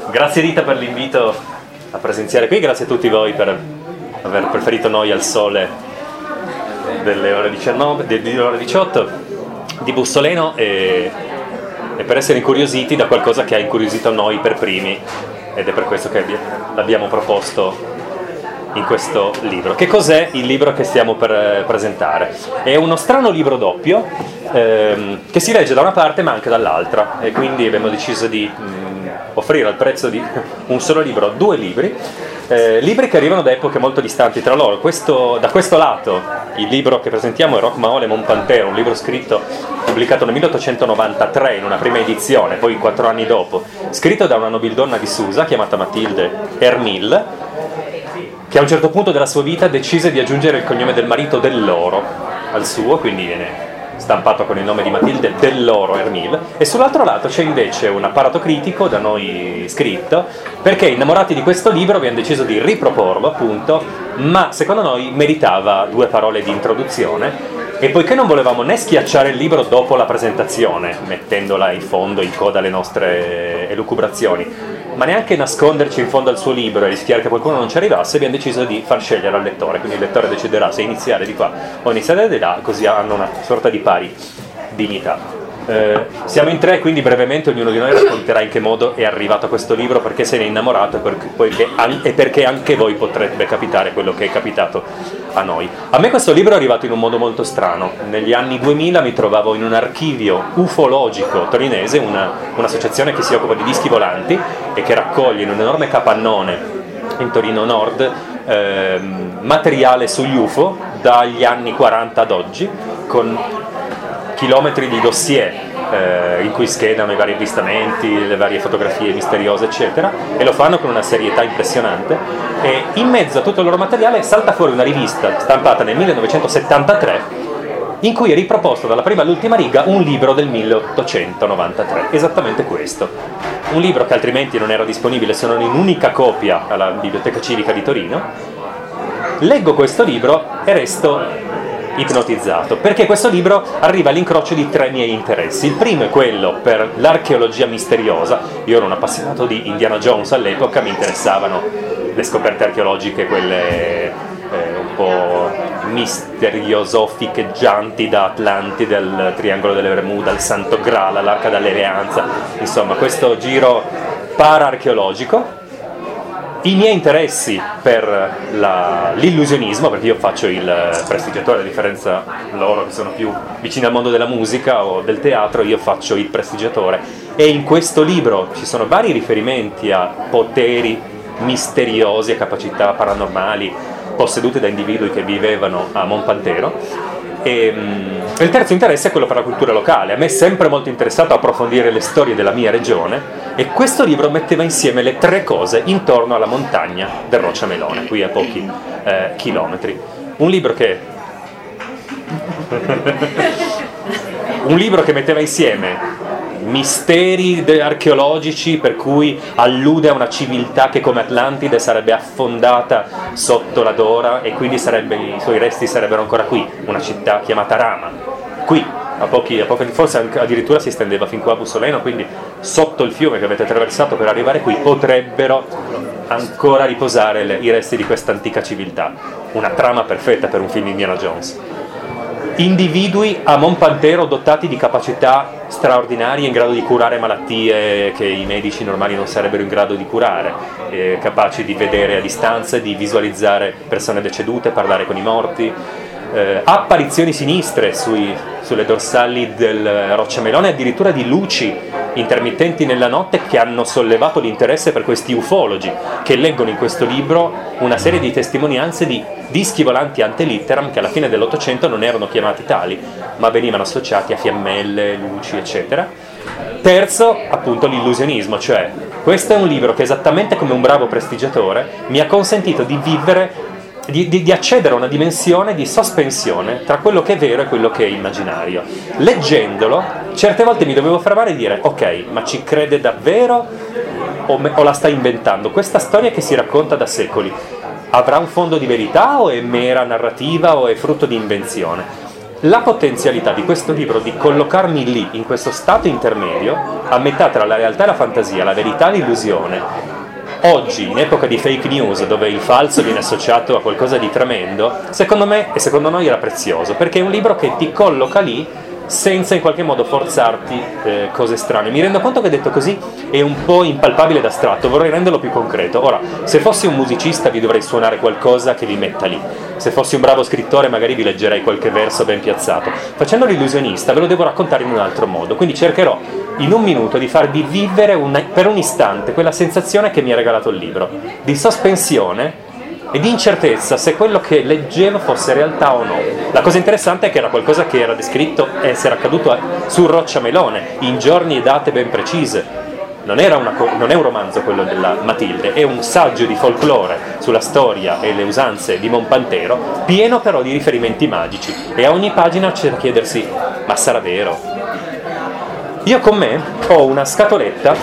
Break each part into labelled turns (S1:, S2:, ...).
S1: Grazie Rita per l'invito a presenziare qui, grazie a tutti voi per aver preferito noi al sole delle ore 19, delle ore 18 di Bussoleno e per essere incuriositi da qualcosa che ha incuriosito noi per primi, ed è per questo che l'abbiamo proposto in questo libro. Che cos'è il libro che stiamo per presentare? È uno strano libro doppio che si legge da una parte ma anche dall'altra, e quindi abbiamo deciso di offrire al prezzo di un solo libro due libri, libri che arrivano da epoche molto distanti tra loro. Da questo lato il libro che presentiamo è Roch Mahol et Mon Panthère, un libro scritto, pubblicato nel 1893 in una prima edizione, poi 4 anni dopo, scritto da una nobildonna di Susa chiamata Mathilde Hermille, che a un certo punto della sua vita decise di aggiungere il cognome del marito Dell'Oro al suo, quindi viene stampato con il nome di Mathilde Dell'Oro Hermille. E sull'altro lato c'è invece un apparato critico da noi scritto, perché innamorati di questo libro abbiamo deciso di riproporlo, appunto, ma secondo noi meritava 2 parole di introduzione, e poiché non volevamo né schiacciare il libro dopo la presentazione mettendola in fondo, in coda alle nostre elucubrazioni, ma neanche nasconderci in fondo al suo libro e rischiare che qualcuno non ci arrivasse, abbiamo deciso di far scegliere al lettore, quindi il lettore deciderà se iniziare di qua o iniziare di là, così hanno una sorta di pari dignità. Siamo in 3, quindi brevemente ognuno di noi racconterà in che modo è arrivato a questo libro, perché se ne è innamorato e perché anche voi potrebbe capitare quello che è capitato a noi. A me questo libro è arrivato in un modo molto strano. Negli anni 2000 mi trovavo in un archivio ufologico torinese, un'associazione che si occupa di dischi volanti e che raccoglie in un enorme capannone in Torino Nord materiale sugli UFO dagli anni 40 ad oggi, con chilometri di dossier in cui schedano i vari avvistamenti, le varie fotografie misteriose, eccetera, e lo fanno con una serietà impressionante. E in mezzo a tutto il loro materiale salta fuori una rivista stampata nel 1973 in cui è riproposto dalla prima all'ultima riga un libro del 1893, esattamente questo. Un libro che altrimenti non era disponibile se non in un'unica copia alla Biblioteca Civica di Torino. Leggo questo libro e resto ipnotizzato, perché questo libro arriva all'incrocio di 3 miei interessi. Il primo è quello per l'archeologia misteriosa. Io ero un appassionato di Indiana Jones all'epoca, mi interessavano le scoperte archeologiche, quelle un po' misteriosoficheggianti, da Atlanti, del Triangolo delle Bermuda, il Santo Graal, l'Arca dell'Alleanza, insomma questo giro para-archeologico. I miei interessi per l'illusionismo, perché io faccio il prestigiatore, a differenza loro che sono più vicini al mondo della musica o del teatro, io faccio il prestigiatore, e in questo libro ci sono vari riferimenti a poteri misteriosi, a capacità paranormali possedute da individui che vivevano a Monpantero. E il terzo interesse è quello per la cultura locale. A me è sempre molto interessato approfondire le storie della mia regione, e questo libro metteva insieme le 3 cose intorno alla montagna del Rocciamelone, qui a pochi chilometri. Un libro che metteva insieme misteri archeologici, per cui allude a una civiltà che come Atlantide sarebbe affondata sotto la Dora, e quindi i suoi resti sarebbero ancora qui, una città chiamata Rama, qui a pochi, forse addirittura si estendeva fin qua a Bussoleno, quindi sotto il fiume che avete attraversato per arrivare qui potrebbero ancora riposare i resti di questa antica civiltà. Una trama perfetta per un film di Indiana Jones. Individui a Monpantero dotati di capacità straordinarie, in grado di curare malattie che i medici normali non sarebbero in grado di curare, capaci di vedere a distanza, di visualizzare persone decedute, parlare con i morti, apparizioni sinistre sulle dorsali del Rocciamelone, addirittura di luci intermittenti nella notte che hanno sollevato l'interesse per questi ufologi, che leggono in questo libro una serie di testimonianze di dischi volanti ante litteram che alla fine dell'Ottocento non erano chiamati tali, ma venivano associati a fiammelle, luci, eccetera. Terzo, appunto, l'illusionismo, cioè questo è un libro che, esattamente come un bravo prestigiatore, mi ha consentito di vivere, di accedere a una dimensione di sospensione tra quello che è vero e quello che è immaginario. Leggendolo, certe volte mi dovevo fermare e dire: ok, ma ci crede davvero o la sta inventando? Questa storia che si racconta da secoli avrà un fondo di verità o è mera narrativa o è frutto di invenzione? la potenzialità di questo libro di collocarmi lì, in questo stato intermedio, a metà tra la realtà e la fantasia, la verità e l'illusione, oggi, in epoca di fake news, dove il falso viene associato a qualcosa di tremendo, secondo me e secondo noi era prezioso, perché è un libro che ti colloca lì senza in qualche modo forzarti cose strane. Mi rendo conto che detto così è un po' impalpabile ed astratto, vorrei renderlo più concreto. Ora, se fossi un musicista vi dovrei suonare qualcosa che vi metta lì, se fossi un bravo scrittore magari vi leggerei qualche verso ben piazzato. Facendo l'illusionista ve lo devo raccontare in un altro modo, quindi cercherò in un minuto di farvi vivere per un istante quella sensazione che mi ha regalato il libro, di sospensione e di incertezza se quello che leggevo fosse realtà o no. La cosa interessante è che era qualcosa che era descritto essere accaduto su Rocciamelone, in giorni e date ben precise. Non è un romanzo quello della Matilde, è un saggio di folklore sulla storia e le usanze di Montpantero, pieno però di riferimenti magici, e a ogni pagina c'è da chiedersi: ma sarà vero? Io con me ho una scatoletta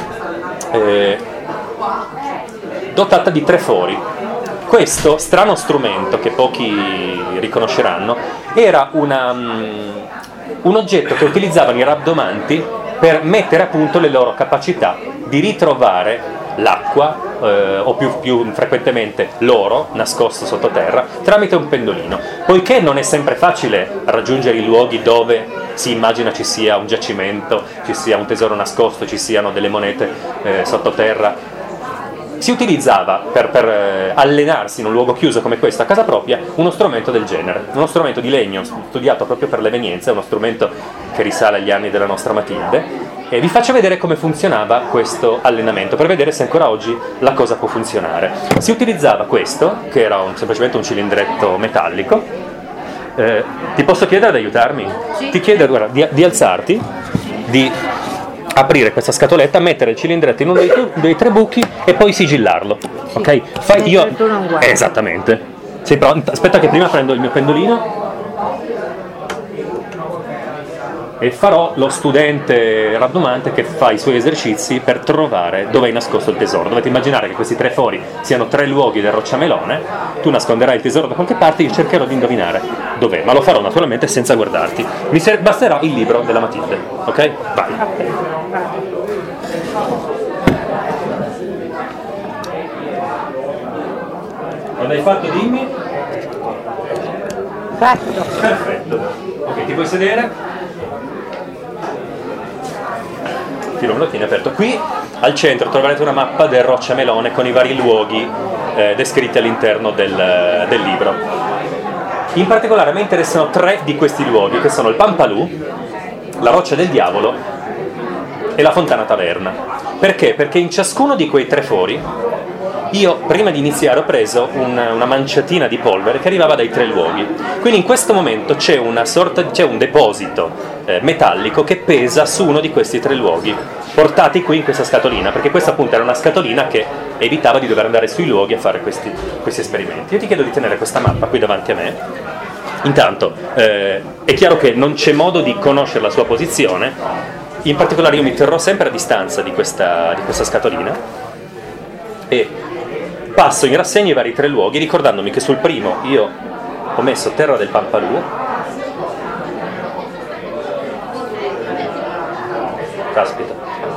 S1: dotata di 3 fori. Questo strano strumento, che pochi riconosceranno, era un oggetto che utilizzavano i rabdomanti per mettere a punto le loro capacità di ritrovare l'acqua o più frequentemente l'oro nascosto sottoterra tramite un pendolino. Poiché non è sempre facile raggiungere i luoghi dove si immagina ci sia un giacimento, ci sia un tesoro nascosto, ci siano delle monete sottoterra, si utilizzava per allenarsi in un luogo chiuso come questo a casa propria uno strumento del genere, uno strumento di legno studiato proprio per l'evenienza, uno strumento che risale agli anni della nostra Matilde, e vi faccio vedere come funzionava questo allenamento per vedere se ancora oggi la cosa può funzionare. Si utilizzava questo, che era semplicemente un cilindretto metallico. Ti posso chiedere di aiutarmi?
S2: Sì.
S1: Ti chiedo, guarda, di alzarti, di aprire questa scatoletta, mettere il cilindretto in uno dei 3 buchi e poi sigillarlo.
S2: Sì.
S1: Ok?
S2: Tu non guardi.
S1: Esattamente. Sei pronto? Aspetta che prima prendo il mio pendolino e farò lo studente rabdomante che fa i suoi esercizi per trovare dove è nascosto il tesoro. Dovete immaginare che questi 3 fori siano 3 luoghi del Rocciamelone, tu nasconderai il tesoro da qualche parte, io cercherò di indovinare dov'è, ma lo farò naturalmente senza guardarti. Basterà il libro della Matilde, ok? Vai. Quando hai fatto dimmi?
S2: Fatto.
S1: Perfetto. Ok, ti puoi sedere? Me lo tieni aperto. Qui al centro troverete una mappa del Rocciamelone con i vari luoghi descritti all'interno del libro. In particolare a me interessano 3 di questi luoghi, che sono il Pampalù, la Roccia del Diavolo e la Fontana Taverna. Perché? Perché in ciascuno di quei 3 fori io prima di iniziare ho preso una manciatina di polvere che arrivava dai 3 luoghi. Quindi in questo momento c'è un deposito metallico che pesa su uno di questi 3 luoghi, portati qui in questa scatolina, perché questa appunto era una scatolina che evitava di dover andare sui luoghi a fare questi esperimenti. Io ti chiedo di tenere questa mappa qui davanti a me. Intanto è chiaro che non c'è modo di conoscere la sua posizione, in particolare io mi terrò sempre a distanza di questa scatolina e passo in rassegna i vari 3 luoghi, ricordandomi che sul primo io ho messo Terra del Pampalù, caspita,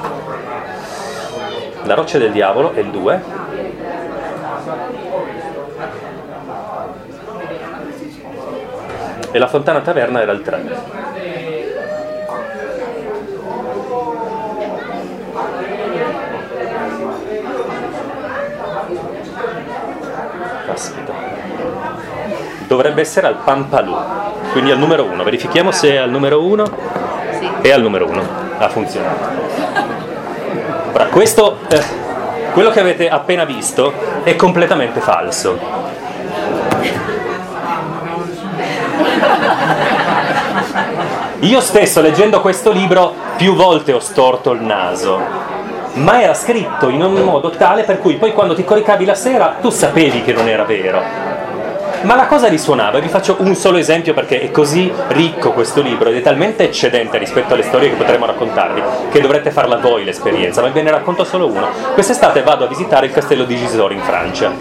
S1: la Roccia del Diavolo è il 2, e la Fontana Taverna era il 3. Caspita. Dovrebbe essere al Pampalù, quindi al numero 1. Verifichiamo se è al numero 1.
S2: Sì.
S1: È al numero 1. Ha funzionato. Ora, quello che avete appena visto è completamente falso. Io stesso, leggendo questo libro, più volte ho storto il naso, ma era scritto in un modo tale per cui poi quando ti coricavi la sera tu sapevi che non era vero, ma la cosa risuonava. E vi faccio un solo esempio perché è così ricco questo libro ed è talmente eccedente rispetto alle storie che potremo raccontarvi che dovrete farla voi l'esperienza, ma ve ne racconto solo uno. Quest'estate vado a visitare il castello di Gisors in Francia.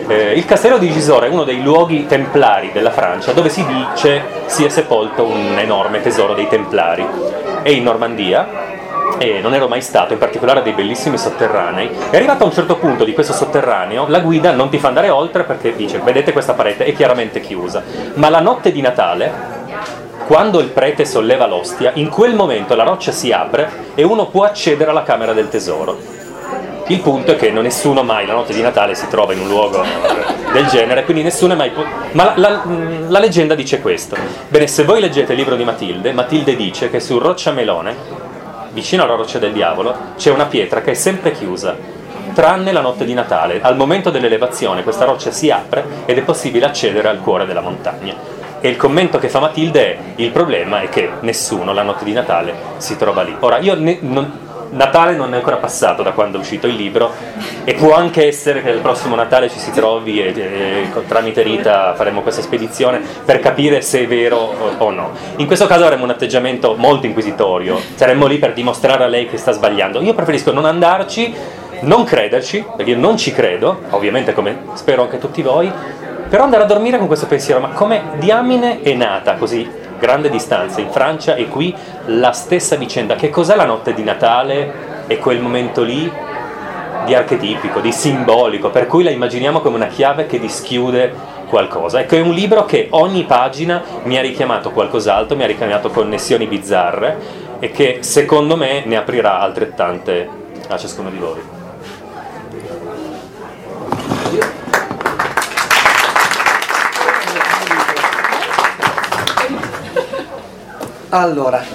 S1: Il castello di Gisors è uno dei luoghi templari della Francia dove si dice sia sepolto un enorme tesoro dei templari. È in Normandia e non ero mai stato, in particolare dei bellissimi sotterranei. È arrivato a un certo punto di questo sotterraneo, la guida non ti fa andare oltre perché dice: vedete questa parete è chiaramente chiusa, ma la notte di Natale, quando il prete solleva l'ostia, in quel momento la roccia si apre e uno può accedere alla camera del tesoro. Il punto è che nessuno mai la notte di Natale si trova in un luogo del genere, quindi nessuno è mai... Ma la leggenda dice questo. Bene, se voi leggete il libro di Matilde, Matilde dice che su Roccia Melone, vicino alla Roccia del Diavolo, c'è una pietra che è sempre chiusa, tranne la notte di Natale. Al momento dell'elevazione questa roccia si apre ed è possibile accedere al cuore della montagna. E il commento che fa Matilde è: il problema è che nessuno la notte di Natale si trova lì. Ora, Natale non è ancora passato da quando è uscito il libro e può anche essere che il prossimo Natale ci si trovi e tramite Rita faremo questa spedizione per capire se è vero o no. In questo caso avremo un atteggiamento molto inquisitorio, saremmo lì per dimostrare a lei che sta sbagliando. Io preferisco non andarci, non crederci, perché io non ci credo, ovviamente, come spero anche tutti voi, però andare a dormire con questo pensiero: ma come diamine è nata così grande distanza in Francia e qui la stessa vicenda? Che cos'è la notte di Natale e quel momento lì di archetipico, di simbolico, per cui la immaginiamo come una chiave che dischiude qualcosa? Ecco, è un libro che ogni pagina mi ha richiamato qualcos'altro, mi ha richiamato connessioni bizzarre e che secondo me ne aprirà altrettante a ciascuno di voi.
S3: Allora,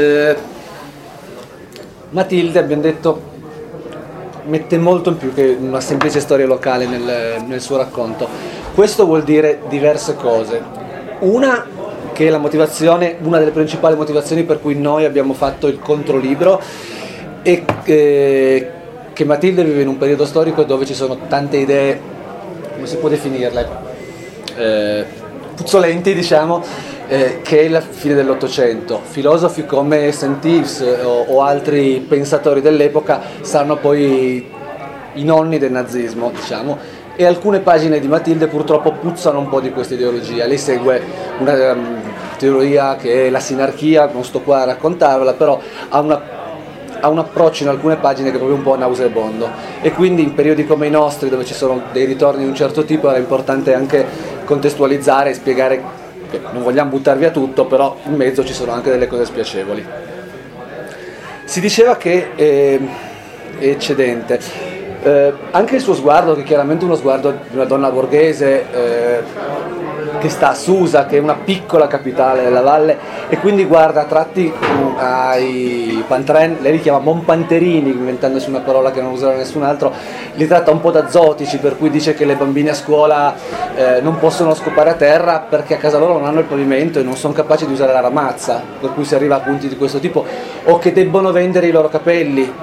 S3: Matilde, abbiamo detto, mette molto in più che una semplice storia locale nel suo racconto. Questo vuol dire diverse cose. Una, che la motivazione, una delle principali motivazioni per cui noi abbiamo fatto il controlibro è che Matilde vive in un periodo storico dove ci sono tante idee, come si può definirle, puzzolenti, diciamo, che è la fine dell'Ottocento. Filosofi come St. Ives o altri pensatori dell'epoca saranno poi i nonni del nazismo, diciamo, e alcune pagine di Matilde purtroppo puzzano un po' di questa ideologia. Lei segue una teoria che è la sinarchia, non sto qua a raccontarvela, però ha un approccio in alcune pagine che è proprio un po' nauseabondo, e quindi in periodi come i nostri, dove ci sono dei ritorni di un certo tipo, era importante anche contestualizzare e spiegare che non vogliamo buttar via tutto, però in mezzo ci sono anche delle cose spiacevoli. Si diceva che è eccedente, anche il suo sguardo, che è chiaramente uno sguardo di una donna borghese, che sta a Susa, che è una piccola capitale della valle, e quindi guarda a tratti ai Pantren, lei li chiama Montpanterini, inventandosi una parola che non userà nessun altro, li tratta un po' da zotici, per cui dice che le bambine a scuola non possono scopare a terra perché a casa loro non hanno il pavimento e non sono capaci di usare la ramazza, per cui si arriva a punti di questo tipo, o che debbono vendere i loro capelli.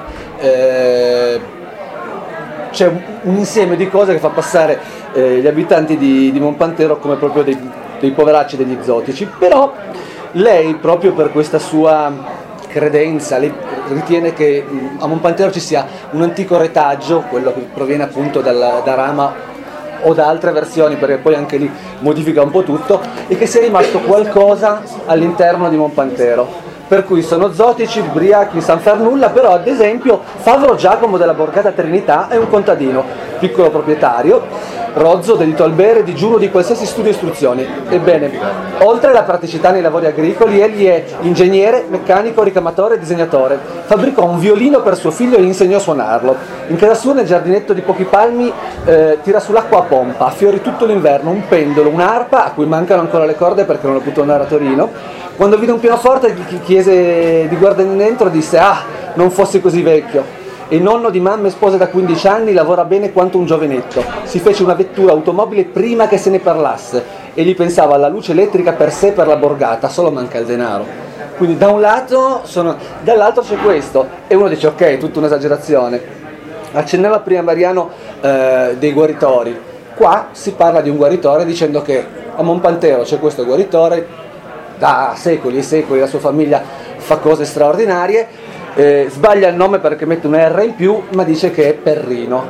S3: C'è un insieme di cose che fa passare gli abitanti di Montpantero come proprio dei poveracci, degli zotici. Però lei, proprio per questa sua credenza, lei ritiene che a Montpantero ci sia un antico retaggio, quello che proviene appunto da Rama o da altre versioni, perché poi anche lì modifica un po' tutto, e che sia rimasto qualcosa all'interno di Montpantero. Per cui sono zotici, ubriachi, san far nulla, però ad esempio Favro Giacomo della Borgata Trinità è un contadino, piccolo proprietario, rozzo, dedito al bere, digiuno di qualsiasi studio e istruzioni. Ebbene, oltre alla praticità nei lavori agricoli, egli è ingegnere, meccanico, ricamatore e disegnatore. Fabbricò un violino per suo figlio e gli insegnò a suonarlo. In casa sua, nel giardinetto di pochi palmi, tira sull'acqua a pompa, a fiori tutto l'inverno, un pendolo, un'arpa, a cui mancano ancora le corde perché non ho potuto andare a Torino. Quando vide un pianoforte chiese di guardare dentro, disse: ah, non fossi così vecchio. E il nonno di mamma, sposa da 15 anni, lavora bene quanto un giovenetto. Si fece una vettura automobile prima che se ne parlasse. Egli pensava alla luce elettrica per sé, per la borgata, solo manca il denaro. Quindi da un lato, dall'altro c'è questo. E uno dice: ok, è tutta un'esagerazione. Accennava prima Mariano dei guaritori. Qua si parla di un guaritore dicendo che a Montpantero c'è questo guaritore, da secoli e secoli la sua famiglia fa cose straordinarie, sbaglia il nome perché mette un R in più, ma dice che è Perrino.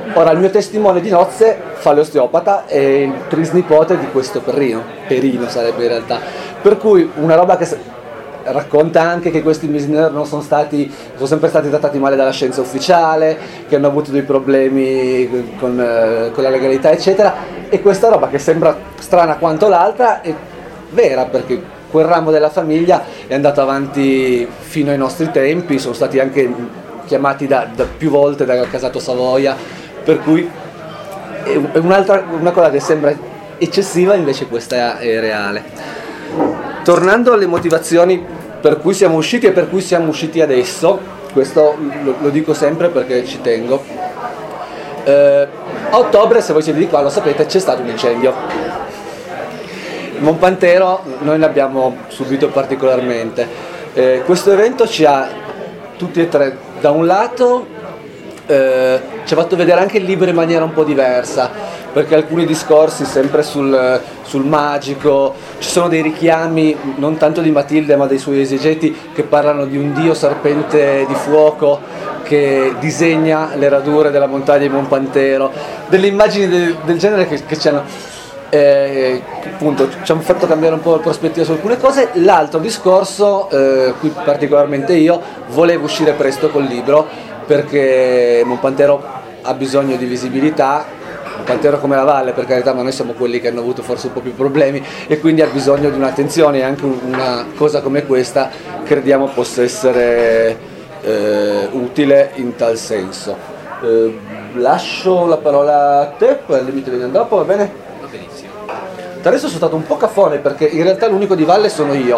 S3: Ora il mio testimone di nozze fa l'osteopata e il trisnipote di questo Perino sarebbe in realtà, per cui una roba che racconta anche che questi Misner non sono sempre stati trattati male dalla scienza ufficiale, che hanno avuto dei problemi con la legalità eccetera, e questa roba che sembra strana quanto l'altra è vera, perché quel ramo della famiglia è andato avanti fino ai nostri tempi, sono stati anche chiamati da più volte dal casato Savoia, per cui è una cosa che sembra eccessiva, invece questa è reale. Tornando alle motivazioni per cui siamo usciti e per cui siamo usciti adesso, questo lo dico sempre perché ci tengo, a ottobre, se voi siete di qua lo sapete, c'è stato un incendio. Monpantero noi l'abbiamo subito particolarmente. Questo evento ci ha tutti e tre, da un lato ci ha fatto vedere anche il libro in maniera un po' diversa, perché alcuni discorsi sempre sul magico, ci sono dei richiami non tanto di Matilde ma dei suoi esegeti che parlano di un dio serpente di fuoco che disegna le radure della montagna di Monpantero, delle immagini del genere che ci hanno appunto ci hanno fatto cambiare un po' la prospettiva su alcune cose. L'altro discorso, qui particolarmente io volevo uscire presto col libro perché Monpantero ha bisogno di visibilità, Monpantero come la Valle per carità, ma noi siamo quelli che hanno avuto forse un po' più problemi e quindi ha bisogno di un'attenzione, e anche una cosa come questa crediamo possa essere utile in tal senso. Lascio la parola a te, poi al limite vediamo dopo, va bene? Adesso sono stato un po' cafone perché in realtà l'unico di Valle sono io,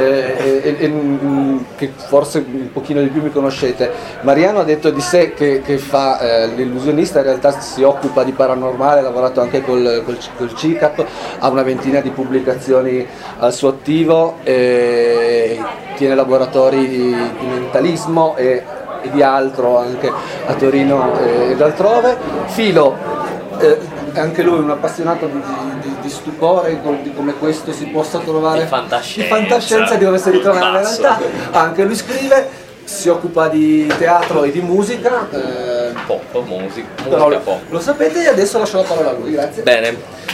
S3: che forse un pochino di più mi conoscete. Mariano ha detto di sé che fa l'illusionista, in realtà si occupa di paranormale, ha lavorato anche col CICAP, ha una ventina di pubblicazioni al suo attivo, tiene laboratori di mentalismo e di altro anche a Torino ed altrove. Filo, anche lui è un appassionato di stupore, di come questo si possa trovare,
S4: di
S3: fantascienza di come si ritrova nella realtà. Anche lui scrive, si occupa di teatro e di musica,
S4: musica pop.
S3: Lo sapete, e adesso lascio la parola a lui, grazie.
S4: Bene,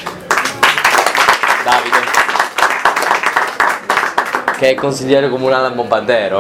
S4: Davide, che è consigliere comunale a Monpantero,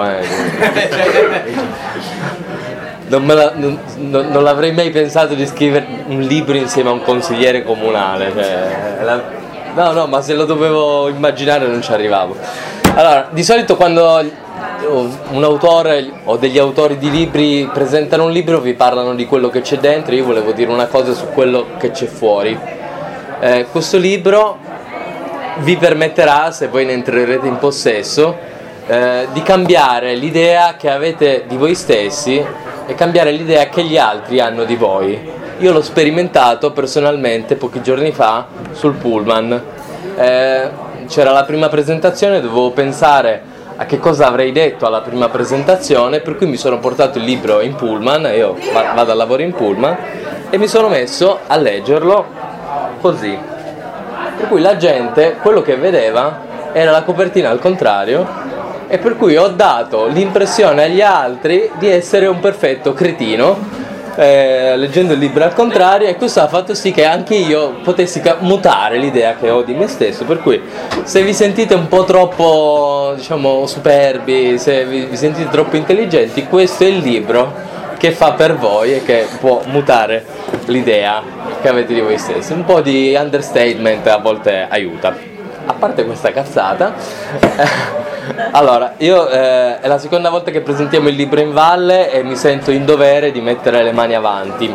S4: non l'avrei mai pensato di scrivere un libro insieme a un consigliere comunale, no, ma se lo dovevo immaginare non ci arrivavo. Allora, di solito quando un autore o degli autori di libri presentano un libro vi parlano di quello che c'è dentro, io volevo dire una cosa su quello che c'è fuori. Questo libro vi permetterà, se voi ne entrerete in possesso, di cambiare l'idea che avete di voi stessi e cambiare l'idea che gli altri hanno di voi. Io l'ho sperimentato personalmente pochi giorni fa sul pullman. C'era la prima presentazione, dovevo pensare a che cosa avrei detto alla prima presentazione, per cui mi sono portato il libro in pullman, io vado a lavoro in pullman, e mi sono messo a leggerlo così. Per cui la gente, quello che vedeva era la copertina al contrario, e per cui ho dato l'impressione agli altri di essere un perfetto cretino leggendo il libro al contrario, e questo ha fatto sì che anche io potessi mutare l'idea che ho di me stesso. Per cui se vi sentite un po' troppo, diciamo, superbi, se vi sentite troppo intelligenti, questo è il libro che fa per voi e che può mutare l'idea che avete di voi stessi. Un po' di understatement a volte aiuta. A parte questa cazzata, allora, io è la seconda volta che presentiamo il libro in Valle e mi sento in dovere di mettere le mani avanti.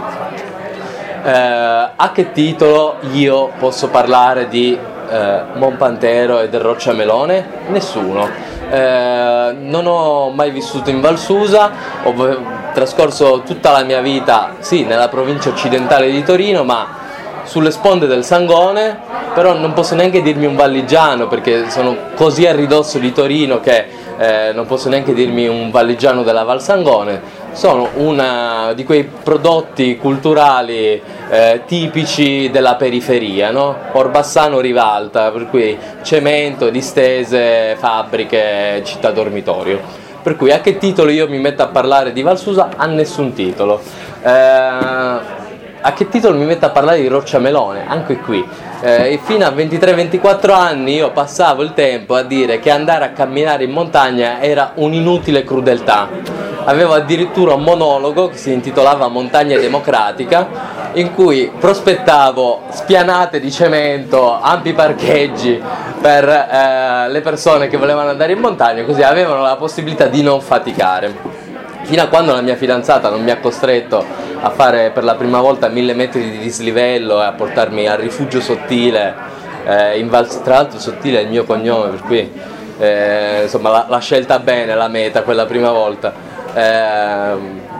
S4: A che titolo io posso parlare di Monpantero e del Rocciamelone? Nessuno. Non ho mai vissuto in Val Susa, ho trascorso tutta la mia vita, sì, nella provincia occidentale di Torino, ma sulle sponde del Sangone, però non posso neanche dirmi un valligiano perché sono così a ridosso di Torino che non posso neanche dirmi un valligiano della Val Sangone. Sono uno di quei prodotti culturali tipici della periferia, no? Orbassano Rivalta, per cui cemento, distese, fabbriche, città dormitorio. Per cui a che titolo io mi metto a parlare di Val Susa? A nessun titolo. a che titolo mi metto a parlare di Rocciamelone? Anche qui, fino a 23-24 anni io passavo il tempo a dire che andare a camminare in montagna era un'inutile crudeltà. Avevo addirittura un monologo che si intitolava Montagna Democratica, in cui prospettavo spianate di cemento, ampi parcheggi per le persone che volevano andare in montagna, così avevano la possibilità di non faticare. Fino a quando la mia fidanzata non mi ha costretto a fare per la prima volta 1000 metri di dislivello e a portarmi al rifugio Sottile, tra l'altro Sottile è il mio cognome, per cui insomma l'ha scelta bene la meta quella prima volta. È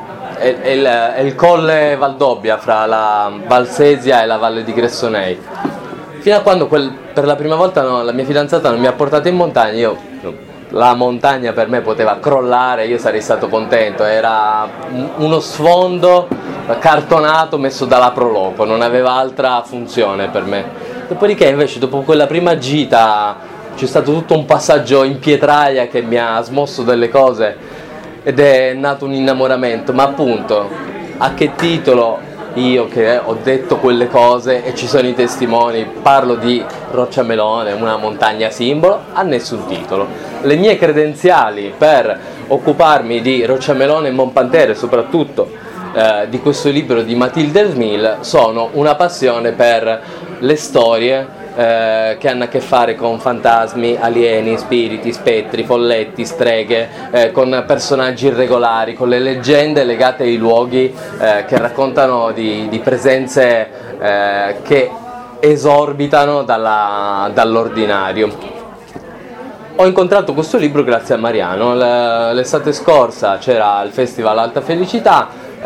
S4: il colle Valdobbia fra la Valsesia e la Valle di Gressonei. Fino a quando per la prima volta la mia fidanzata non mi ha portato in montagna, la montagna per me poteva crollare, io sarei stato contento, era uno sfondo cartonato messo dalla Proloco, non aveva altra funzione per me. Dopodiché invece dopo quella prima gita c'è stato tutto un passaggio in pietraia che mi ha smosso delle cose ed è nato un innamoramento, ma appunto a che titolo io che ho detto quelle cose e ci sono i testimoni, parlo di Rocciamelone, una montagna simbolo, a nessun titolo. Le mie credenziali per occuparmi di Rocciamelone e Monpantera e soprattutto di questo libro di Mathilde Ermil sono una passione per le storie che hanno a che fare con fantasmi, alieni, spiriti, spettri, folletti, streghe, con personaggi irregolari, con le leggende legate ai luoghi che raccontano di presenze che esorbitano dall'ordinario. Ho incontrato questo libro grazie a Mariano. L'estate scorsa c'era il Festival Alta Felicità,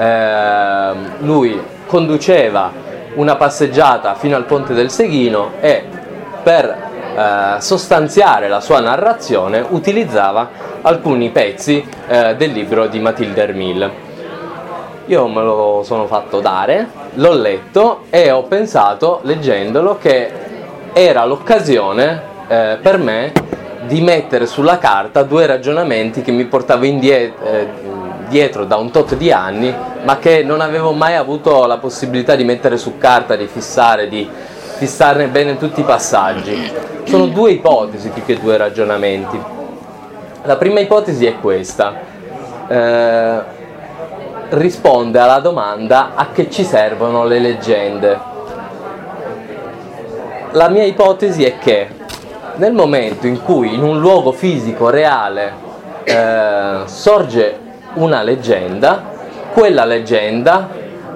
S4: lui conduceva una passeggiata fino al Ponte del Seghino e per sostanziare la sua narrazione utilizzava alcuni pezzi del libro di Mathilde Ermil. Io me lo sono fatto dare, l'ho letto e ho pensato, leggendolo, che era l'occasione per me di mettere sulla carta due ragionamenti che mi portavo dietro da un tot di anni, ma che non avevo mai avuto la possibilità di mettere su carta, di fissarne bene tutti i passaggi. Sono due ipotesi più che due ragionamenti. La prima ipotesi è questa: risponde alla domanda a che ci servono le leggende. La mia ipotesi è che nel momento in cui in un luogo fisico reale sorge una leggenda, quella leggenda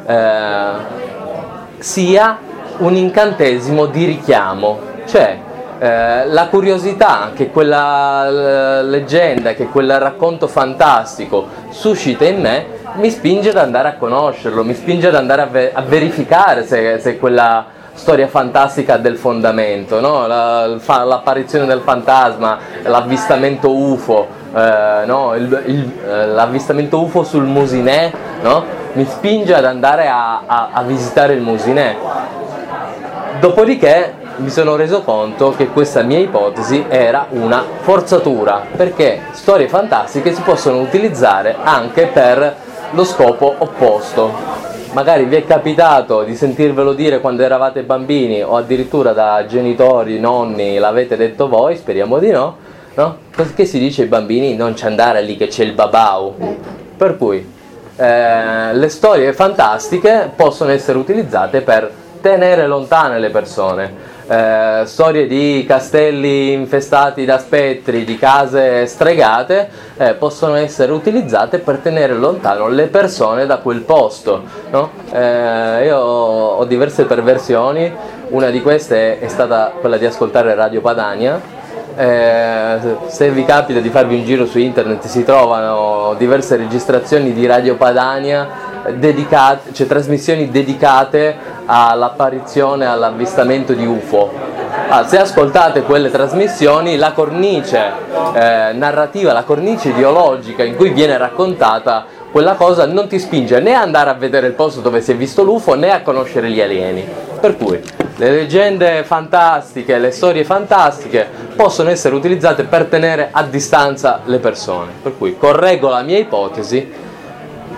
S4: sia un incantesimo di richiamo, cioè la curiosità che quella leggenda, che quel racconto fantastico suscita in me mi spinge ad andare a conoscerlo, mi spinge ad andare a verificare se quella storia fantastica ha del fondamento, no? L'apparizione del fantasma, l'avvistamento UFO, no? L'avvistamento UFO sul Musinè, no? Mi spinge ad andare a visitare il Musinè. Dopodiché mi sono reso conto che questa mia ipotesi era una forzatura, perché storie fantastiche si possono utilizzare anche per lo scopo opposto. Magari vi è capitato di sentirvelo dire quando eravate bambini o addirittura da genitori, nonni, l'avete detto voi, speriamo di no, no? Perché si dice ai bambini non ci andare lì che c'è il babau. Per cui le storie fantastiche possono essere utilizzate per tenere lontane le persone. Storie di castelli infestati da spettri, di case stregate, possono essere utilizzate per tenere lontano le persone da quel posto, no? Io ho diverse perversioni, una di queste è stata quella di ascoltare Radio Padania. Se vi capita di farvi un giro su internet si trovano diverse registrazioni di Radio Padania dedicate, cioè trasmissioni dedicate all'apparizione, all'avvistamento di UFO. Se ascoltate quelle trasmissioni, la cornice narrativa, la cornice ideologica in cui viene raccontata quella cosa non ti spinge né a andare a vedere il posto dove si è visto l'UFO né a conoscere gli alieni. Per cui le leggende fantastiche, le storie fantastiche possono essere utilizzate per tenere a distanza le persone. Per cui correggo la mia ipotesi.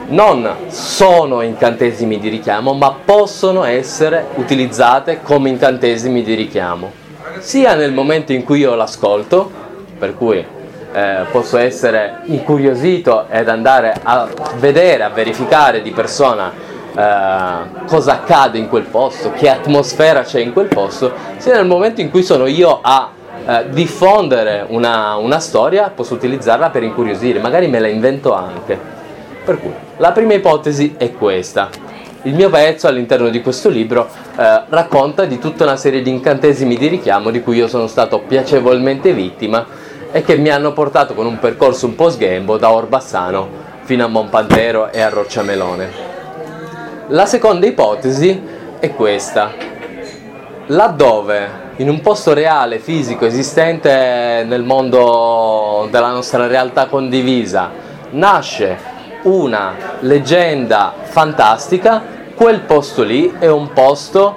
S4: non sono incantesimi di richiamo, ma possono essere utilizzate come incantesimi di richiamo, sia nel momento in cui io l'ascolto, per cui posso essere incuriosito ed andare a vedere, a verificare di persona cosa accade in quel posto, che atmosfera c'è in quel posto, sia nel momento in cui sono io a diffondere una storia, posso utilizzarla per incuriosire, magari me la invento anche. Per cui la prima ipotesi è questa. Il mio pezzo all'interno di questo libro racconta di tutta una serie di incantesimi di richiamo di cui io sono stato piacevolmente vittima e che mi hanno portato con un percorso un po' sghembo da Orbassano fino a Monpantero e a Rocciamelone. La seconda ipotesi è questa: laddove in un posto reale, fisico, esistente nel mondo della nostra realtà condivisa, nasce una leggenda fantastica, quel posto lì è un posto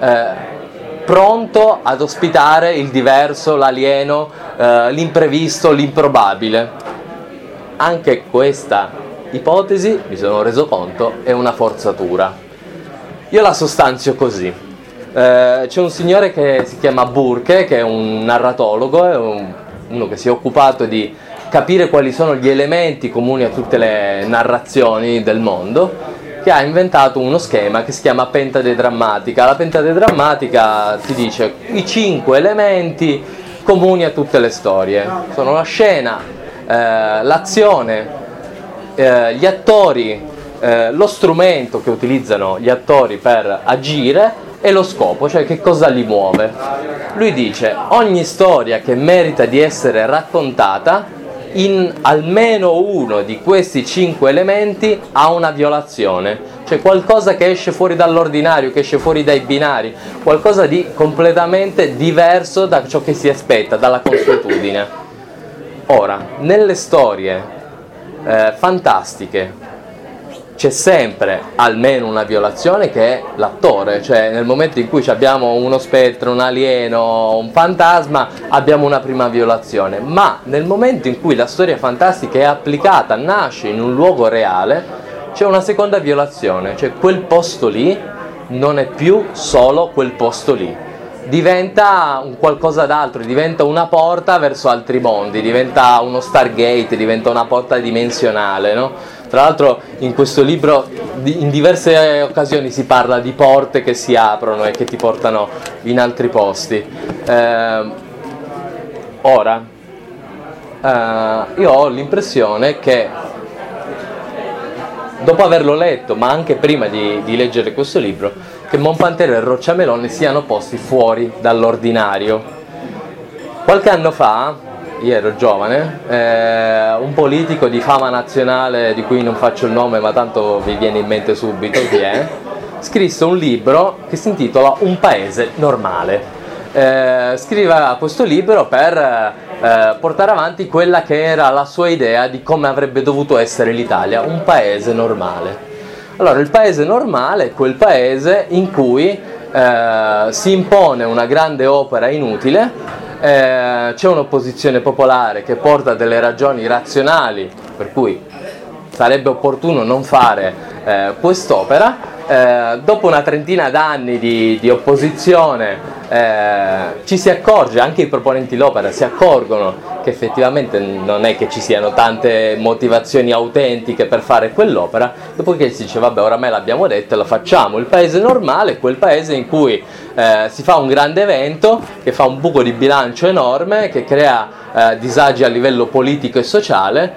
S4: pronto ad ospitare il diverso, l'alieno, l'imprevisto, l'improbabile. Anche questa ipotesi, mi sono reso conto, è una forzatura. Io la sostanzio così. C'è un signore che si chiama Burke, che è un narratologo, è uno che si è occupato di capire quali sono gli elementi comuni a tutte le narrazioni del mondo, che ha inventato uno schema che si chiama pentadedrammatica. La pentadedrammatica ti dice i 5 elementi comuni a tutte le storie. Sono la scena, l'azione, gli attori, lo strumento che utilizzano gli attori per agire e lo scopo, cioè che cosa li muove. Lui dice: ogni storia che merita di essere raccontata, in almeno uno di questi 5 elementi ha una violazione, cioè qualcosa che esce fuori dall'ordinario, che esce fuori dai binari, qualcosa di completamente diverso da ciò che si aspetta, dalla consuetudine. Ora, nelle storie fantastiche c'è sempre almeno una violazione, che è l'attore, cioè nel momento in cui abbiamo uno spettro, un alieno, un fantasma, abbiamo una prima violazione, ma nel momento in cui la storia fantastica è applicata, nasce in un luogo reale, c'è una seconda violazione, cioè quel posto lì non è più solo quel posto lì, diventa un qualcosa d'altro, diventa una porta verso altri mondi, diventa uno Stargate, diventa una porta dimensionale, no? Tra l'altro in questo libro in diverse occasioni si parla di porte che si aprono e che ti portano in altri posti. Ora, io ho l'impressione che dopo averlo letto, ma anche prima di leggere questo libro, che Monpantero e Rocciamelone siano posti fuori dall'ordinario. Qualche anno fa, io ero giovane, un politico di fama nazionale, di cui non faccio il nome ma tanto vi viene in mente subito chi è, scrisse un libro che si intitola Un paese normale. Scriveva questo libro per portare avanti quella che era la sua idea di come avrebbe dovuto essere l'Italia, un paese normale. Allora, il paese normale è quel paese in cui si impone una grande opera inutile, c'è un'opposizione popolare che porta delle ragioni razionali per cui sarebbe opportuno non fare quest'opera. Dopo una trentina d'anni di opposizione ci si accorge, anche i proponenti l'opera si accorgono che effettivamente non è che ci siano tante motivazioni autentiche per fare quell'opera, dopodiché si dice vabbè, oramai l'abbiamo detto e lo facciamo. Il paese normale è quel paese in cui si fa un grande evento che fa un buco di bilancio enorme, che crea disagi a livello politico e sociale,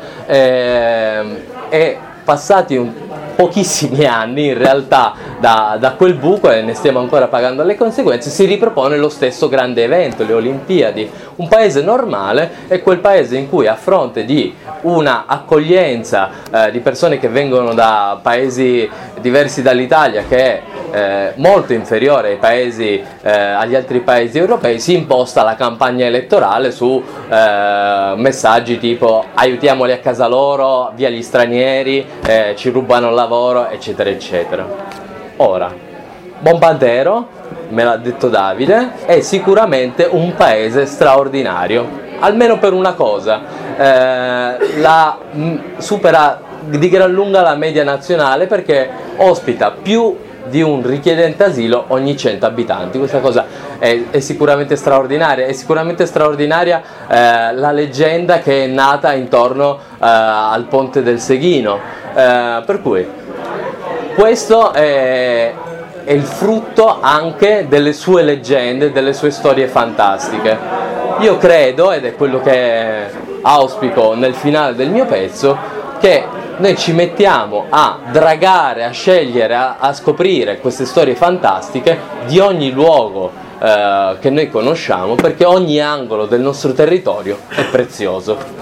S4: e passati pochissimi anni in realtà da quel buco, e ne stiamo ancora pagando le conseguenze, si ripropone lo stesso grande evento, le Olimpiadi. Un paese normale è quel paese in cui, a fronte di una accoglienza di persone che vengono da paesi diversi dall'Italia, che è molto inferiore agli altri paesi europei, si imposta la campagna elettorale su messaggi tipo aiutiamoli a casa loro, via gli stranieri, ci rubano il lavoro, eccetera eccetera. Ora, Monpantero, me l'ha detto Davide, è sicuramente un paese straordinario, almeno per una cosa: supera di gran lunga la media nazionale, perché ospita più di un richiedente asilo ogni 100 abitanti. Questa cosa è sicuramente straordinaria. È sicuramente straordinaria la leggenda che è nata intorno al ponte del Seghino, per cui questo è il frutto anche delle sue leggende, delle sue storie fantastiche. Io credo, ed è quello che auspico nel finale del mio pezzo, che noi ci mettiamo a dragare, a scegliere, a scoprire queste storie fantastiche di ogni luogo che noi conosciamo, perché ogni angolo del nostro territorio è prezioso.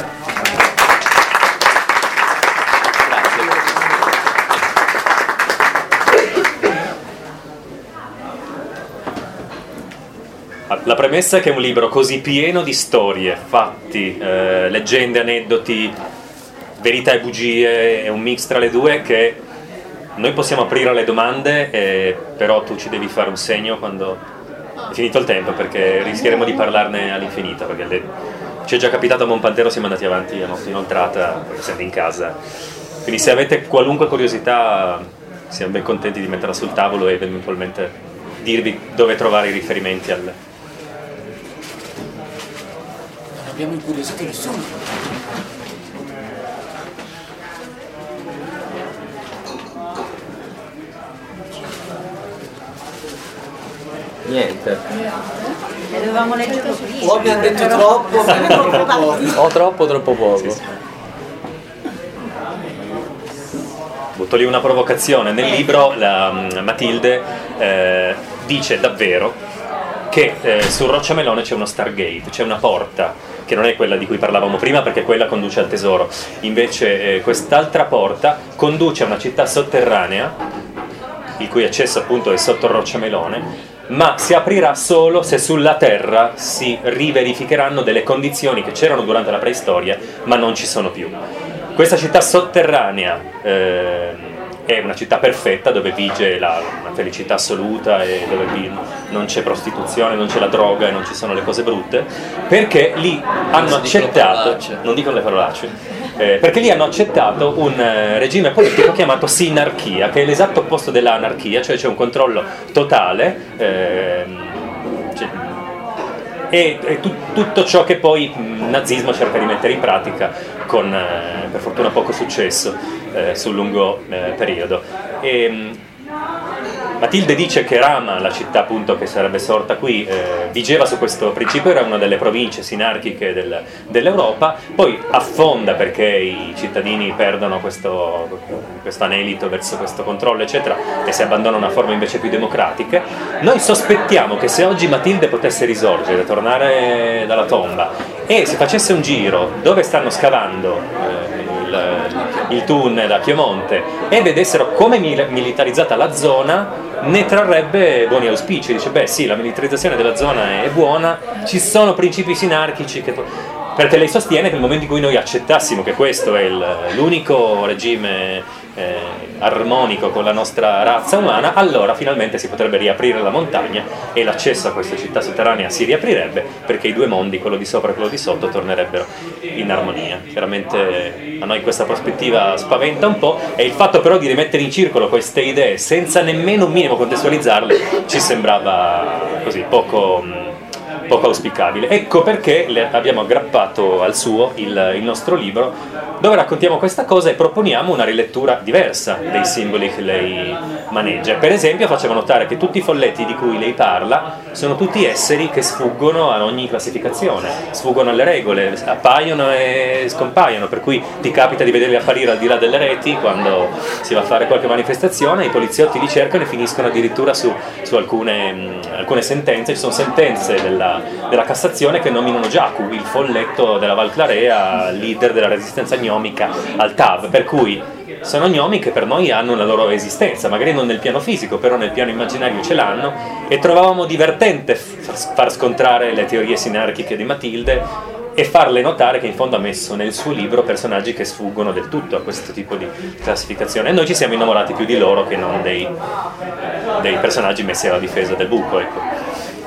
S1: La premessa è che è un libro così pieno di storie, fatti, leggende, aneddoti, verità e bugie, è un mix tra le due, che noi possiamo aprire alle domande, però tu ci devi fare un segno quando è finito il tempo, perché rischieremo di parlarne all'infinito, perché ci è già capitato a Monpantero, siamo andati avanti a notte inoltrata, essendo in casa. Quindi se avete qualunque curiosità siamo ben contenti di metterla sul tavolo e eventualmente dirvi dove trovare i riferimenti al...
S5: Abbiamo incuriosito nessuno.
S4: Niente.
S2: E dovevamo leggerlo prima.
S5: O abbiamo detto troppo, o troppo poco.
S4: O troppo poco.
S1: Sì. Butto lì una provocazione. Nel libro Matilde dice davvero che sul Rocciamelone c'è uno Stargate, c'è una porta, che non è quella di cui parlavamo prima, perché quella conduce al tesoro. Invece quest'altra porta conduce a una città sotterranea, il cui accesso appunto è sotto il Rocciamelone, ma si aprirà solo se sulla Terra si riverificheranno delle condizioni che c'erano durante la preistoria, ma non ci sono più. Questa città sotterranea è una città perfetta, dove vige una felicità assoluta e dove non c'è prostituzione, non c'è la droga e non ci sono le cose brutte, perché lì hanno accettato, non dicono le parolacce, perché lì hanno accettato un regime politico chiamato sinarchia, che è l'esatto opposto dell'anarchia, cioè c'è un controllo totale, e tutto ciò che poi il nazismo cerca di mettere in pratica con per fortuna poco successo sul lungo periodo. Matilde dice che Rama, la città appunto che sarebbe sorta qui, vigeva su questo principio, era una delle province sinarchiche dell'Europa, poi affonda perché i cittadini perdono questo anelito verso questo controllo eccetera, e si abbandona una forma invece più democratica. Noi sospettiamo che se oggi Matilde potesse risorgere, tornare dalla tomba e si facesse un giro dove stanno scavando il tunnel a Chiomonte e vedessero come militarizzata la zona, ne trarrebbe buoni auspici. Dice, beh sì, la militarizzazione della zona è buona, ci sono principi sinarchici perché lei sostiene che nel momento in cui noi accettassimo che questo è l'unico regime armonico con la nostra razza umana, allora finalmente si potrebbe riaprire la montagna e l'accesso a questa città sotterranea si riaprirebbe, perché i due mondi, quello di sopra e quello di sotto, tornerebbero in armonia. Chiaramente a noi questa prospettiva spaventa un po', e il fatto però di rimettere in circolo queste idee senza nemmeno un minimo contestualizzarle ci sembrava così poco auspicabile. Ecco perché abbiamo aggrappato al suo il nostro libro, dove raccontiamo questa cosa e proponiamo una rilettura diversa dei simboli che lei maneggia. Per esempio facciamo notare che tutti i folletti di cui lei parla sono tutti esseri che sfuggono a ogni classificazione, sfuggono alle regole, appaiono e scompaiono, per cui ti capita di vederli apparire al di là delle reti quando si va a fare qualche manifestazione, i poliziotti li cercano e finiscono addirittura su alcune sentenze. Ci sono sentenze della Cassazione che nominano Giacu, il folletto della Val Clarea, leader della resistenza gnomica al TAV, per cui sono gnomi che per noi hanno una loro esistenza, magari non nel piano fisico, però nel piano immaginario ce l'hanno, e trovavamo divertente far scontrare le teorie sinarchiche di Matilde e farle notare che in fondo ha messo nel suo libro personaggi che sfuggono del tutto a questo tipo di classificazione, e noi ci siamo innamorati più di loro che non dei personaggi messi alla difesa del buco, ecco.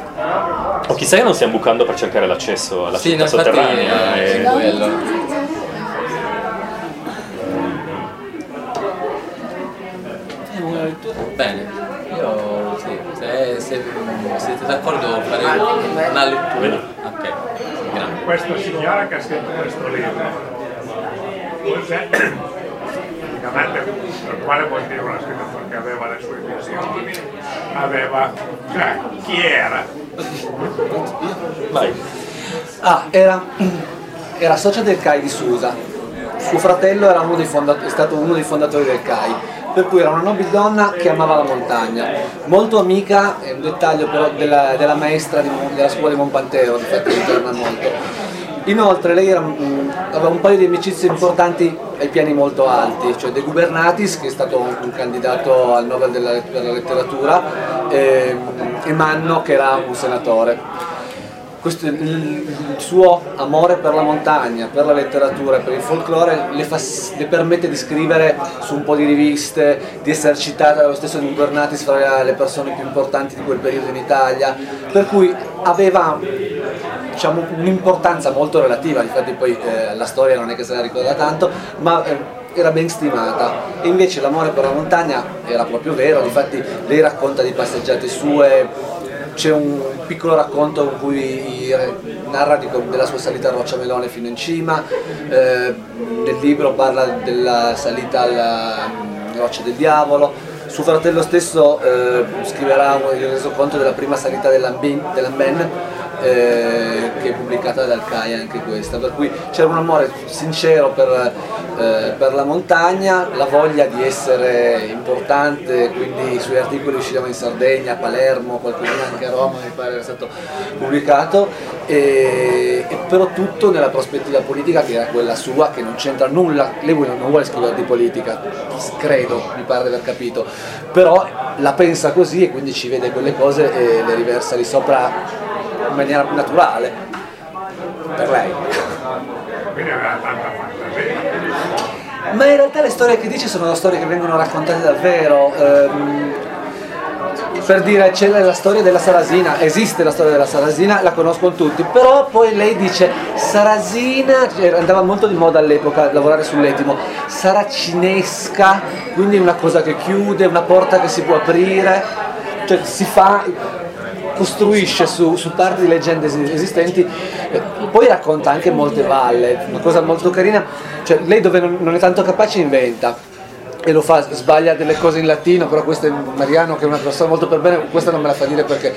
S1: O chissà che non stiamo bucando per cercare l'accesso alla città sotterranea.
S4: se siete d'accordo faremo una lettura. Ok, grazie.
S6: Questa signora che ha scritto questo libro, forse, praticamente, per quale motivo l'ha scritto? Perché aveva le sue visioni, cioè, chi era?
S1: Vai.
S3: Era socia del CAI di Susa. Suo fratello era è stato uno dei fondatori del CAI, per cui era una nobildonna che amava la montagna, molto amica, è un dettaglio però, della maestra della scuola di Monpantero, infatti ritorna molto. Inoltre lei aveva un paio di amicizie importanti ai piani molto alti, cioè De Gubernatis, che è stato un candidato al Nobel per la letteratura, e Manno, che era un senatore. Il suo amore per la montagna, per la letteratura, per il folklore le permette di scrivere su un po' di riviste, di essere citata dallo stesso De Gubernatis fra le persone più importanti di quel periodo in Italia, per cui aveva, diciamo, un'importanza molto relativa, infatti poi la storia non è che se la ricorda tanto, ma era ben stimata. E invece l'amore per la montagna era proprio vero, infatti lei racconta di passeggiate sue. C'è un piccolo racconto in cui narra della sua salita a Roccia Melone fino in cima, nel libro parla della salita alla Roccia del Diavolo. Suo fratello stesso scriverà il resoconto della prima salita dell'Amben, che è pubblicata dal CAI anche questa, per cui c'era un amore sincero per la montagna, la voglia di essere importante, quindi i suoi articoli uscivano in Sardegna, a Palermo, qualcosina anche a Roma mi pare era stato pubblicato, e però tutto nella prospettiva politica che era quella sua, che non c'entra nulla, lei non vuole scrivere di politica, credo, mi pare di aver capito, però la pensa così e quindi ci vede quelle cose e le riversa lì sopra in maniera naturale per lei.
S6: Quindi aveva tanta fantasia.
S3: Ma in realtà le storie che dice sono storie che vengono raccontate davvero. Per dire, c'è la storia della Sarasina, esiste la storia della Sarasina, la conoscono tutti, però poi lei dice Sarasina, andava molto di moda all'epoca lavorare sull'etimo, saracinesca, quindi una cosa che chiude, una porta che si può aprire, cioè costruisce su parti di leggende esistenti, poi racconta anche molte valle, una cosa molto carina, cioè lei dove non è tanto capace inventa e lo fa, sbaglia delle cose in latino, però questo è Mariano che è una persona molto per bene, questa non me la fa dire perché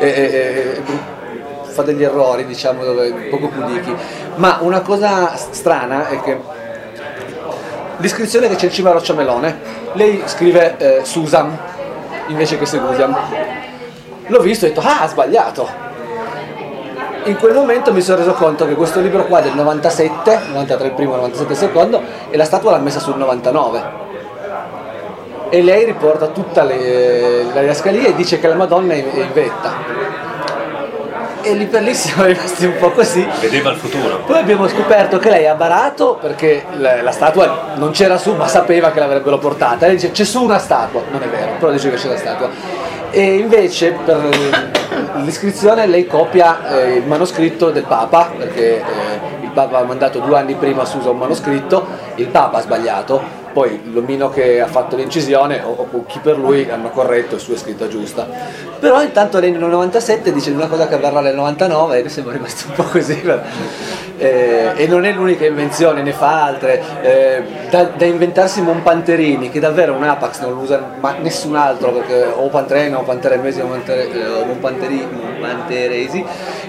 S3: fa degli errori, diciamo, poco pudichi, ma una cosa strana è che l'iscrizione che c'è in cima a Roccia Melone, lei scrive Susan invece che Segusian. L'ho visto e ho detto, ha sbagliato. In quel momento mi sono reso conto che questo libro qua è del 97, 93 il primo, 97 il secondo, e la statua l'ha messa sul 99. E lei riporta tutta la didascalia e dice che la Madonna è in vetta. E lì per lì siamo rimasti un po' così.
S1: Vedeva il futuro.
S3: Poi abbiamo scoperto che lei ha barato perché la statua non c'era su, ma sapeva che l'avrebbero portata. Lei dice, c'è su una statua, non è vero, però dice che c'è la statua. E invece per l'iscrizione lei copia il manoscritto del Papa, perché il Papa ha mandato 2 anni prima a Susa un manoscritto, il Papa ha sbagliato, poi l'omino che ha fatto l'incisione o chi per lui hanno corretto, il suo è scritto giusta. Però intanto lei nel 97 dice una cosa che avverrà nel 99 e noi siamo rimasti un po' così. E non è l'unica invenzione, ne fa altre, da inventarsi Monpanterini, che davvero un Apax non lo usa ma nessun altro, perché o Pantreno o Panteremesi o Monpanteresi,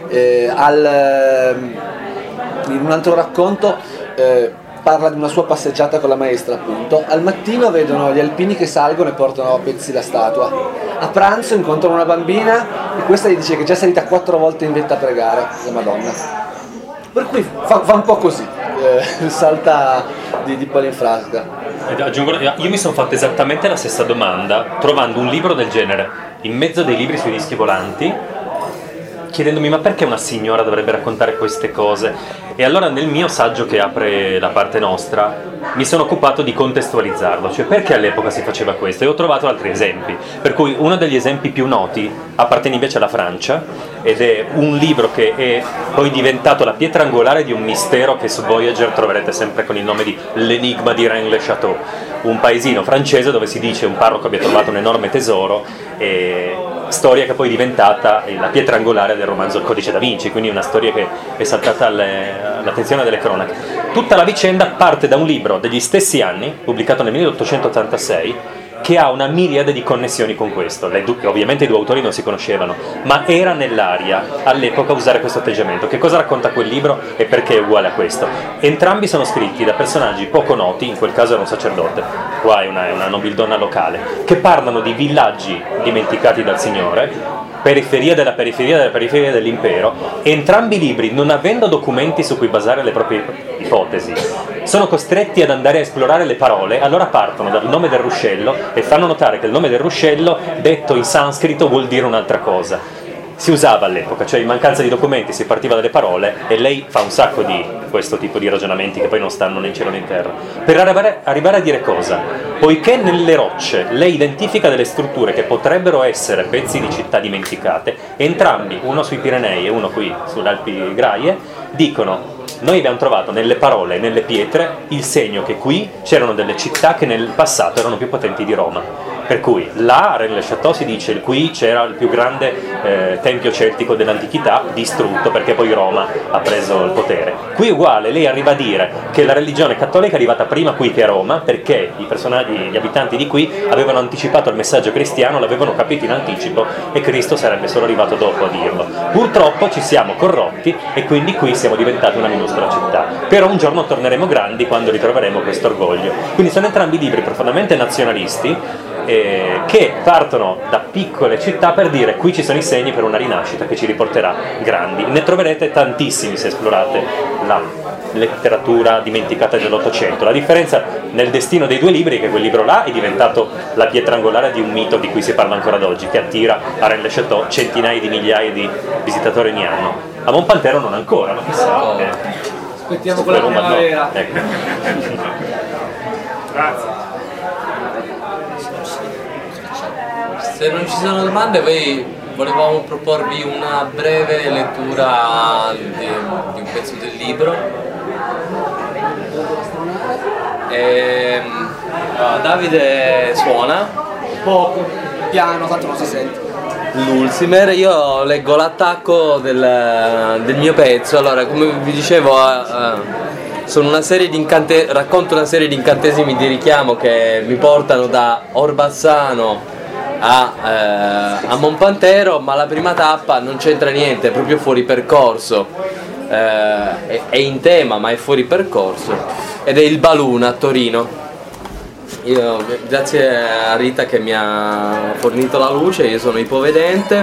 S3: in un altro racconto parla di una sua passeggiata con la maestra, appunto. Al mattino vedono gli alpini che salgono e portano a pezzi la statua. A pranzo incontrano una bambina e questa gli dice che è già salita 4 volte in vetta a pregare la Madonna. Per cui fa un po' così, salta di palo in frasca.
S1: Aggiungo, io mi sono fatto esattamente la stessa domanda trovando un libro del genere in mezzo dei libri sui dischi volanti, chiedendomi ma perché una signora dovrebbe raccontare queste cose. E allora nel mio saggio che apre la parte nostra mi sono occupato di contestualizzarlo, cioè perché all'epoca si faceva questo, e ho trovato altri esempi, per cui uno degli esempi più noti appartiene invece alla Francia ed è un libro che è poi diventato la pietra angolare di un mistero che su Voyager troverete sempre con il nome di L'Enigma di Rennes-le-Château, un paesino francese dove si dice un parroco abbia trovato un enorme tesoro e storia che poi è diventata la pietra angolare del romanzo Il Codice da Vinci, quindi una storia che è saltata all'attenzione delle cronache. Tutta la vicenda parte da un libro degli stessi anni, pubblicato nel 1886, che ha una miriade di connessioni con questo. Ovviamente i due autori non si conoscevano, ma era nell'aria all'epoca usare questo atteggiamento. Che cosa racconta quel libro e perché è uguale a questo? Entrambi sono scritti da personaggi poco noti, in quel caso era un sacerdote, qua è una nobildonna locale, che parlano di villaggi dimenticati dal Signore, periferia della periferia della periferia dell'impero. Entrambi i libri, non avendo documenti su cui basare le proprie ipotesi, sono costretti ad andare a esplorare le parole. Allora partono dal nome del ruscello e fanno notare che il nome del ruscello, detto in sanscrito, vuol dire un'altra cosa. Si usava all'epoca, cioè in mancanza di documenti si partiva dalle parole, e lei fa un sacco di questo tipo di ragionamenti che poi non stanno né in cielo né in terra, per arrivare a dire cosa? Poiché nelle rocce lei identifica delle strutture che potrebbero essere pezzi di città dimenticate, entrambi, uno sui Pirenei e uno qui sulle Alpi Graie, dicono: noi abbiamo trovato nelle parole e nelle pietre il segno che qui c'erano delle città che nel passato erano più potenti di Roma. Per cui là a Rennes-le-Château si dice qui c'era il più grande tempio celtico dell'antichità, distrutto perché poi Roma ha preso il potere. Qui è uguale, lei arriva a dire che la religione cattolica è arrivata prima qui che a Roma, perché gli abitanti di qui avevano anticipato il messaggio cristiano, l'avevano capito in anticipo, e Cristo sarebbe solo arrivato dopo a dirlo. Purtroppo ci siamo corrotti e quindi qui siamo diventati una minuscola città, però un giorno torneremo grandi quando ritroveremo questo orgoglio. Quindi sono entrambi libri profondamente nazionalisti, che partono da piccole città per dire: qui ci sono i segni per una rinascita che ci riporterà grandi. Ne troverete tantissimi se esplorate la letteratura dimenticata dell'Ottocento. La differenza nel destino dei due libri è che quel libro là è diventato la pietra angolare di un mito di cui si parla ancora ad oggi, che attira a Rennes-le-Château centinaia di migliaia di visitatori ogni anno. A Montpantero non ancora, ma chissà.
S3: Aspettiamo con la primavera.
S1: Ecco.
S6: Grazie.
S4: Se non ci sono domande, poi volevamo proporvi una breve lettura di un pezzo del libro. Davide suona
S5: Poco, piano, tanto non si sente.
S4: l'Ulsimer, io leggo l'attacco del mio pezzo. Allora, come vi dicevo, sono racconto una serie di incantesimi di richiamo che mi portano da Orbassano a Montpantero, ma la prima tappa non c'entra niente, è proprio fuori percorso, è in tema ma è fuori percorso, ed è il Balloon a Torino. Io, grazie a Rita che mi ha fornito la luce, io sono ipovedente,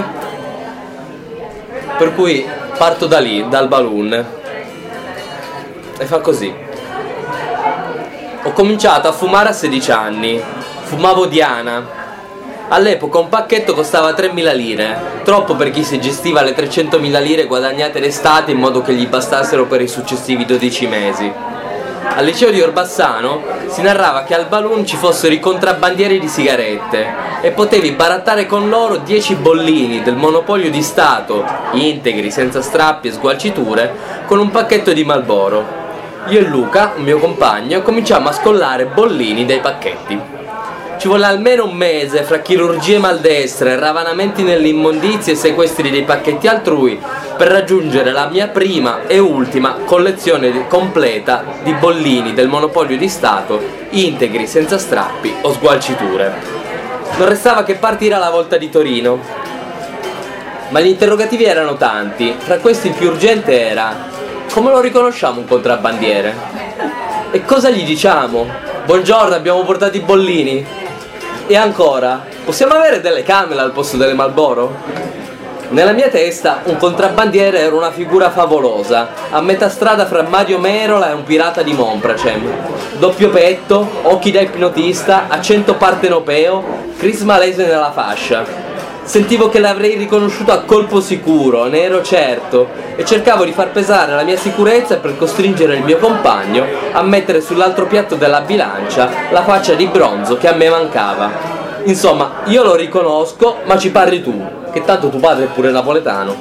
S4: per cui parto da lì, dal Balloon, e fa così. Ho cominciato a fumare a 16 anni, fumavo Diana. All'epoca un pacchetto costava 3.000 lire, troppo per chi si gestiva le 300.000 lire guadagnate l'estate in modo che gli bastassero per i successivi 12 mesi. Al liceo di Orbassano si narrava che al Balloon ci fossero i contrabbandieri di sigarette e potevi barattare con loro 10 bollini del monopolio di Stato, integri, senza strappi e sgualciture, con un pacchetto di Marlboro. Io e Luca, un mio compagno, cominciamo a scollare bollini dai pacchetti. Ci volle almeno un mese fra chirurgie maldestre, ravanamenti nelle immondizie e sequestri dei pacchetti altrui per raggiungere la mia prima e ultima collezione completa di bollini del monopolio di Stato, integri, senza strappi o sgualciture. Non restava che partire alla volta di Torino. Ma gli interrogativi erano tanti, fra questi il più urgente era: come lo riconosciamo un contrabbandiere? E cosa gli diciamo? Buongiorno, abbiamo portato i bollini? E ancora, possiamo avere delle camere al posto delle Marlboro? Nella mia testa un contrabbandiere era una figura favolosa, a metà strada fra Mario Merola e un pirata di Monpracem. Doppio petto, occhi da ipnotista, accento partenopeo, crisma malese nella fascia. Sentivo che l'avrei riconosciuto a colpo sicuro, ne ero certo, e cercavo di far pesare la mia sicurezza per costringere il mio compagno a mettere sull'altro piatto della bilancia la faccia di bronzo che a me mancava. Insomma, io lo riconosco, ma ci parli tu, che tanto tuo padre è pure napoletano.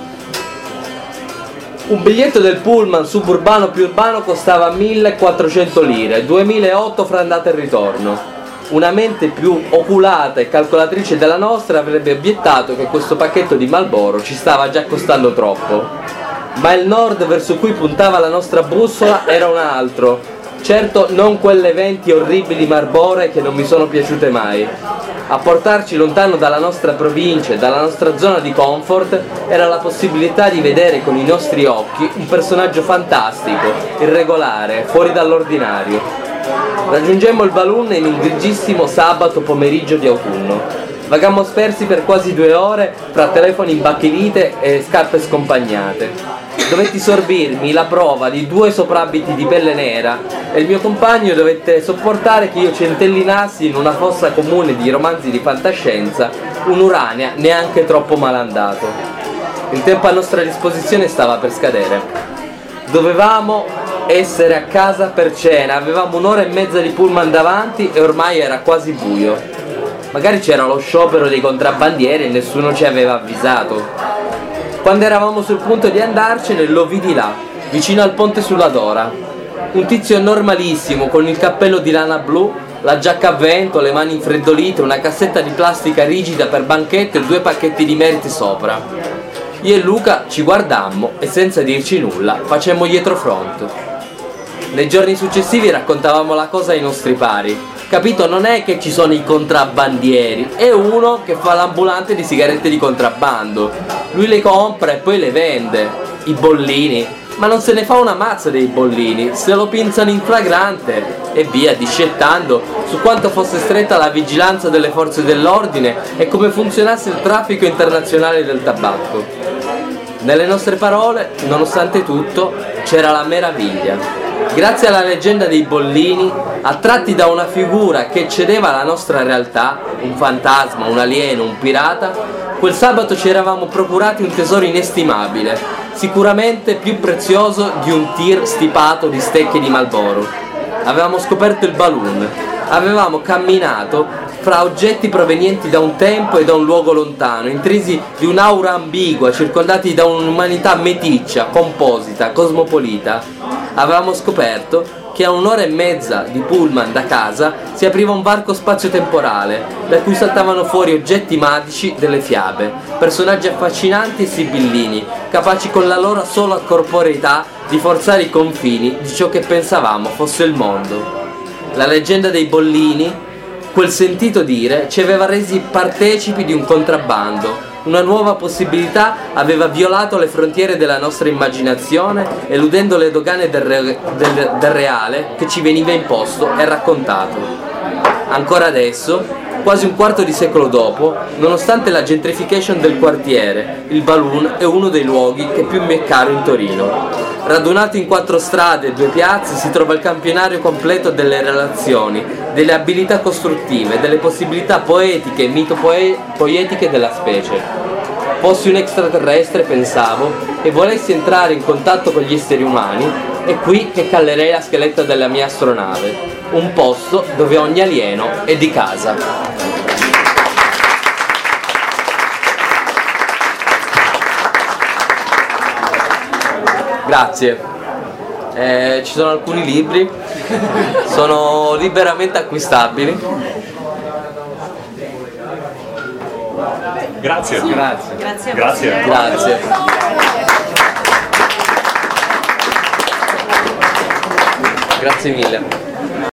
S4: Un biglietto del pullman suburbano più urbano costava 1.400 lire, 2008 fra andata e ritorno. Una mente più oculata e calcolatrice della nostra avrebbe obiettato che questo pacchetto di Marlboro ci stava già costando troppo. Ma il nord verso cui puntava la nostra bussola era un altro. Certo non quelle 20 orribili Marlbore che non mi sono piaciute mai. A portarci lontano dalla nostra provincia e dalla nostra zona di comfort era la possibilità di vedere con i nostri occhi un personaggio fantastico, irregolare, fuori dall'ordinario. Raggiungemmo il Balloon in un grigissimo sabato pomeriggio di autunno. Vagammo spersi per quasi 2 ore fra telefoni imbacchevite e scarpe scompagnate. Dovetti sorbirmi la prova di 2 soprabiti di pelle nera e il mio compagno dovette sopportare che io centellinassi in una fossa comune di romanzi di fantascienza un'Urania neanche troppo malandato. Il tempo a nostra disposizione stava per scadere. Dovevamo essere a casa per cena, avevamo 1 ora e mezza di pullman davanti e ormai era quasi buio. Magari c'era lo sciopero dei contrabbandieri e nessuno ci aveva avvisato. Quando eravamo sul punto di andarcene lo vidi là, vicino al ponte sulla Dora. Un tizio normalissimo con il cappello di lana blu, la giacca a vento, le mani infreddolite, una cassetta di plastica rigida per banchetto e 2 pacchetti di meriti sopra. Io e Luca ci guardammo e senza dirci nulla facemmo dietro front. Nei giorni successivi raccontavamo la cosa ai nostri pari. Capito, non è che ci sono i contrabbandieri, è uno che fa l'ambulante di sigarette di contrabbando. Lui le compra e poi le vende, i bollini, ma non se ne fa una mazza dei bollini, se lo pinzano in flagrante e via discettando su quanto fosse stretta la vigilanza delle forze dell'ordine e come funzionasse il traffico internazionale del tabacco. Nelle nostre parole, nonostante tutto, c'era la meraviglia. Grazie alla leggenda dei bollini, attratti da una figura che eccedeva la nostra realtà, un fantasma, un alieno, un pirata, quel sabato ci eravamo procurati un tesoro inestimabile, sicuramente più prezioso di un tir stipato di stecche di Marlboro. Avevamo scoperto il Balloon, avevamo camminato fra oggetti provenienti da un tempo e da un luogo lontano, intrisi di un'aura ambigua, circondati da un'umanità meticcia, composita, cosmopolita. Avevamo scoperto che a 1 ora e mezza di pullman da casa si apriva un varco spazio-temporale, da cui saltavano fuori oggetti magici delle fiabe, personaggi affascinanti e sibillini, capaci con la loro sola corporeità di forzare i confini di ciò che pensavamo fosse il mondo. La leggenda dei bollini, quel sentito dire, ci aveva resi partecipi di un contrabbando. Una nuova possibilità aveva violato le frontiere della nostra immaginazione, eludendo le dogane del reale che ci veniva imposto e raccontato. Ancora adesso, quasi un quarto di secolo dopo, nonostante la gentrification del quartiere, il Balloon è uno dei luoghi che più mi è caro in Torino. Radunato in 4 strade e 2 piazze si trova il campionario completo delle relazioni, delle abilità costruttive, delle possibilità poetiche e mito-poetiche della specie. Fossi un extraterrestre, pensavo, e volessi entrare in contatto con gli esseri umani, è qui che callerei la scaletta della mia astronave, un posto dove ogni alieno è di casa. Grazie. Ci sono alcuni libri, sono liberamente acquistabili.
S1: Grazie.
S4: Grazie.
S2: Grazie.
S1: Grazie.
S4: Grazie. Grazie mille.